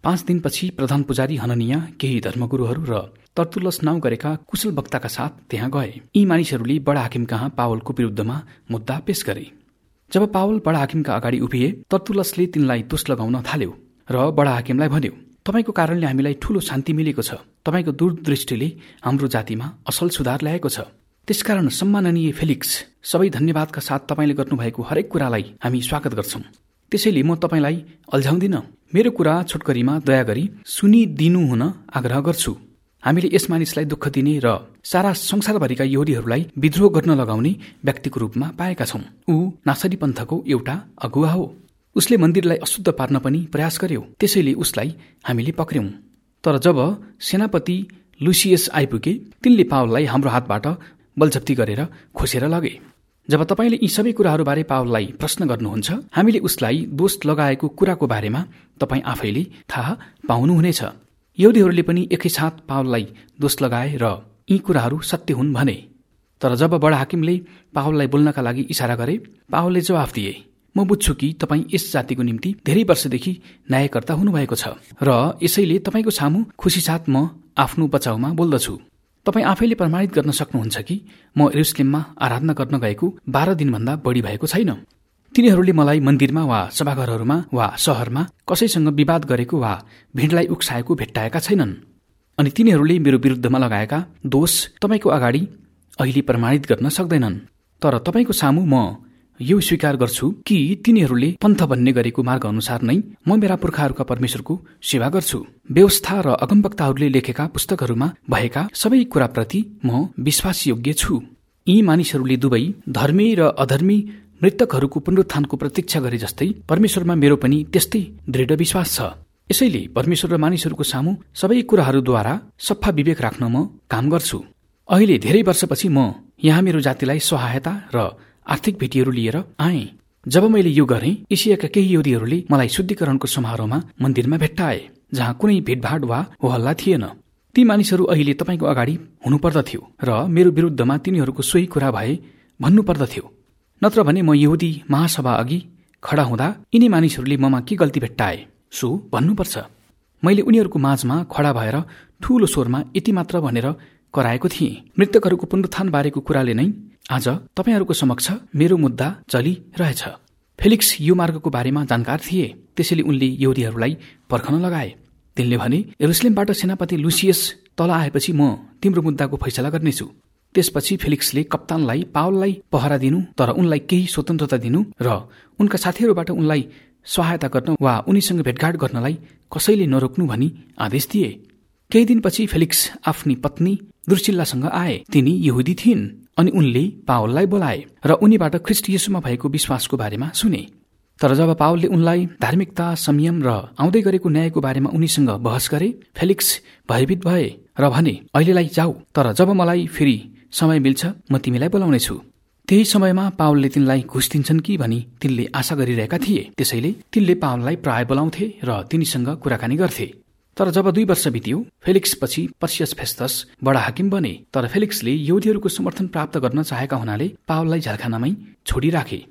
5 दिनपछि प्रधान पुजारी हननिया केही धर्मगुरुहरू र तर्तुलस नाउँ गरेका कुशल वक्ताका साथ त्यहाँ गए। यी मानिसहरूले बडा हाकिम कहाँ पावलको विरुद्धमा मुद्दा पेश गरे। जब पावल बडा हाकिमका अगाडि उभिए, तर्तुलसले तिनलाई दोष लगाउन थाल्यो र बडा हाकिमलाई भन्यो, तपाईको कारणले हामीलाई ठूलो शान्ति मिलेको छ। तपाईको दूरदृष्टिले हाम्रो जातिमा असल सुधार ल्याएको छ। त्यसकारण सम्माननीय फेलिक्स, सबै धन्यवादका साथ तपाईले गर्नुभएको हरेक कुरालाई हामी स्वागत गर्छौं। त्यसैले म तपाईलाई अल्झाउँदिन। मेरो कुरा छोटकरीमा दया गरी सुनिदिनु हुन आग्रह गर्छु। हामीले यस मानिसलाई दुःख दिने र सारा संसारभरिका यहुदीहरूलाई विद्रोह गर्न लगाउने व्यक्तिको रूपमा पाएका छौं। ऊ नासरी पन्थको एउटा अगुवा हो। उसले मन्दिरलाई अशुद्ध पार्न पनि प्रयास गर्यो। त्यसैले उसलाई हामीले पक्र्यौं। तर जब सेनापति लुसियस आइपुगे, तिनले पावललाई हाम्रो हातबाट बलजफ्ती गरेर खोसेर लगे। जब तपाईले यी सबै कुराहरूबारे पावललाई प्रश्न गर्नुहुन्छ, हामीले उसलाई दोष लगाएको कुराको बारेमा तपाई आफैले थाहा पाउनुहुनेछ। यहुदीहरूले पनि एकैसाथ पावललाई दोष लगाए र यी कुराहरू सत्य हुन् भने। तर जब बडा हाकिमले पावललाई बोल्नका लागि इशारा गरे, पावलले जवाफ दिए, म बुझ्छु कि तपाई यस जातिको निम्ति धेरै वर्षदेखि न्यायकर्ता हुनुभएको छ र यसैले तपाईको सामु खुसी साथ म आफ्नो बचाउमा बोल्दछु। तपाई आफैले प्रमाणित गर्न सक्नुहुन्छ कि म यरुशलेममा आराधना गर्न गएको 12 दिनभन्दा बढी भएको छैन। तिनीहरूले मलाई मन्दिरमा वा सभाघरहरूमा वा शहरमा कसैसँग विवाद गरेको वा भिडलाई उक्साएको भेट्टाएका छैनन्। अनि तिनीहरूले मेरो विरुद्धमा लगाएका दोष तपाईको अगाडि अहिले प्रमाणित गर्न सक्दैनन्। तर तपाईको सामु म यो स्वीकार गर्छु कि तिनीहरूले पन्थ भन्ने गरेको मार्ग अनुसार नै म मेरा पुर्खाहरूका परमेश्वरको सेवा गर्छु। व्यवस्था र अगमवक्ताहरूले लेखेका पुस्तकहरूमा भएका सबै कुराप्रति म विश्वासयोग्य छु। यी मानिसहरूले दुवै धर्मी र अधर्मी मृतकहरूको पुनरुत्थानको प्रतीक्षा गरे जस्तै परमेश्वरमा मेरो पनि त्यस्तै दृढ विश्वास छ। यसैले परमेश्वर र मानिसहरूको सामु सबै कुराहरूद्वारा सफा विवेक राख्न म काम गर्छु। अहिले धेरै वर्षपछि म यहाँ मेरो जातिलाई सहायता र आर्थिक भेटीहरू लिएर आए। जब मैले यो गरेँ, एसियाका केही यहुदीहरूले मलाई शुद्धिकरणको समारोहमा मन्दिरमा भेट्टाए, जहाँ कुनै भेटभाड वा होहल्ला थिएन। ती मानिसहरू अहिले तपाईको अगाडि हुनुपर्दथ्यो र मेरो विरुद्धमा तिनीहरूको सोही कुरा भए भन्नुपर्दथ्यो। नत्र भने म यहुदी महासभा अघि खडा हुँदा यिनी मानिसहरूले ममा के गल्ती भेट्टाए सो भन्नुपर्छ। मैले उनीहरूको माझमा खडा भएर ठूलो स्वरमा यति मात्र भनेर कराएको थिएँ, मृतकहरूको पुनरुत्थान बारेको कुराले नै आज तपाईहरूको समक्ष मेरो मुद्दा चलिरहेछ। फेलिक्स यो मार्गको बारेमा जानकार थिए। त्यसैले उनले यहुदीहरूलाई पर्खन लगाए। तिनले भने, यरुशलेमबाट सेनापति लुसियस तल आएपछि म तिम्रो मुद्दाको फैसला गर्नेछु। त्यसपछि फेलिक्सले कप्तानलाई पावललाई पहरा दिनु, तर उनलाई केही स्वतन्त्रता दिनु र उनका साथीहरूबाट उनलाई सहायता गर्न वा उनीसँग भेटघाट गर्नलाई कसैले नरोक्नु भनी आदेश दिए। केही दिनपछि फेलिक्स आफ्नी पत्नी द्रुसिल्लासँग आए। तिनी यहुदी थिइन् अनि उनले पावललाई बोलाए र उनीबाट ख्रीष्ट येशूमा भएको विश्वासको बारेमा सुने। तर जब पावलले उनलाई धार्मिकता, संयम र आउँदै गरेको न्यायको बारेमा उनीसँग बहस गरे, फेलिक्स भयभीत भए र भने, अहिलेलाई जाऊ, तर जब मलाई फेरि समय मिल्छ म तिमीलाई बोलाउनेछु। त्यही समयमा पावलले तिनलाई घुस दिन्छन् कि भनी तिनले आशा गरिरहेका थिए। त्यसैले तिनले पावललाई प्राय बोलाउँथे र तिनीसँग कुराकानी गर्थे। तर जब 2 वर्ष बित्यो, फेलिक्स पछि पर्सियस फेस्तस बडा हाकिम बने। तर फेलिक्सले यहुदीहरूको समर्थन प्राप्त गर्न चाहेका हुनाले पावललाई झ्यालखानामै छोडिराखे।